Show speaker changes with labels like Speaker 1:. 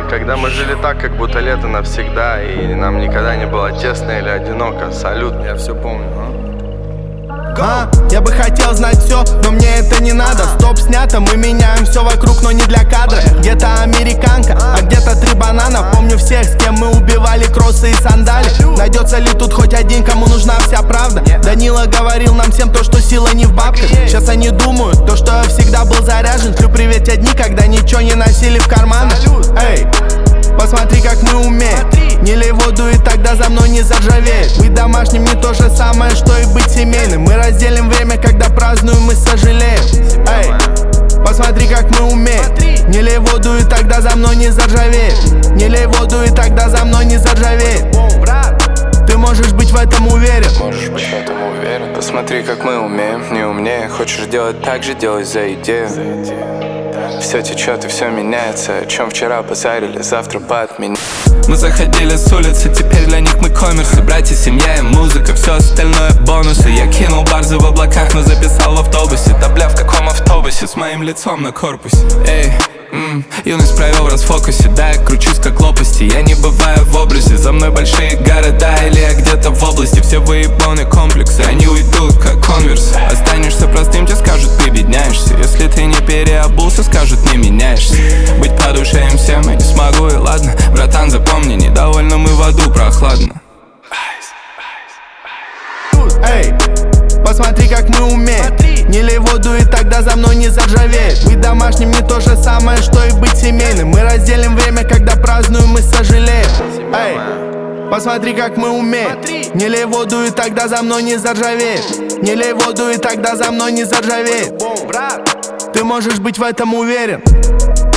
Speaker 1: когда мы жили так, как будто лето навсегда, и нам никогда не было тесно или одиноко. Салют, я все помню,
Speaker 2: Я бы хотел знать все, но мне это не надо. Стоп, снято, мы меняем все вокруг, но не для кадра. Где-то американка, а где-то 3 банана. Помню всех, с кем мы убивали кроссы и сандали. Найдется ли тут хоть один, кому нужна вся правда? Данила говорил нам всем то, что сила не в бабках. Сейчас они думают, то, что я всегда был заряжен. Шлю приветь дни, когда ничего не носили в карманах. Эй, посмотри, как мы умеем. Не лей воду, и тогда за мной не заржавеет. Быть домашним не то же самое, что и быть семейным. Мы разделим время, когда празднуем и сожалеем. Эй, посмотри, как мы умеем. Не лей воду, и тогда за мной не заржавеет. Не лей воду, и тогда за мной не заржавеет. Ты можешь быть в этом уверен.
Speaker 3: Можешь быть в этом уверен. Посмотри, как мы умеем, не умнее. Хочешь делать так же, делай за идею. Все течет и все меняется. О чем вчера базарили, завтра бат меня. Мы заходили с улицы, теперь для них мы коммерсы. Братья, семья и музыка, все остальное бонусы. Я кинул барзы в облаках, но записал в автобусе. Да бля, в каком автобусе? С моим лицом на корпусе. Эй, юность провел в расфокусе. Да, я кручусь как лопасти. Я не бываю в образе. За мной большие города или я где-то в области. Все выебаны комплексы, они уйдут как конверсы. Останешься простым, тебе скажут, ты бедняешься. Если ты не переобулся, скажут, не меняешься. Быть по душе им всем я не смогу, и ладно. Братан, запомни, недовольно мы в аду, прохладно.
Speaker 2: Эй, посмотри, как мы умеем. Не лей воду, и тогда за мной не заржавеет. Быть домашним не то же самое, что и быть семейным. Мы разделим время, когда празднуем и сожалеем. Эй, посмотри, как мы умеем. Не лей воду, и тогда за мной не заржавеет. Не лей воду, и тогда за мной не заржавеет. Ты можешь быть в этом уверен.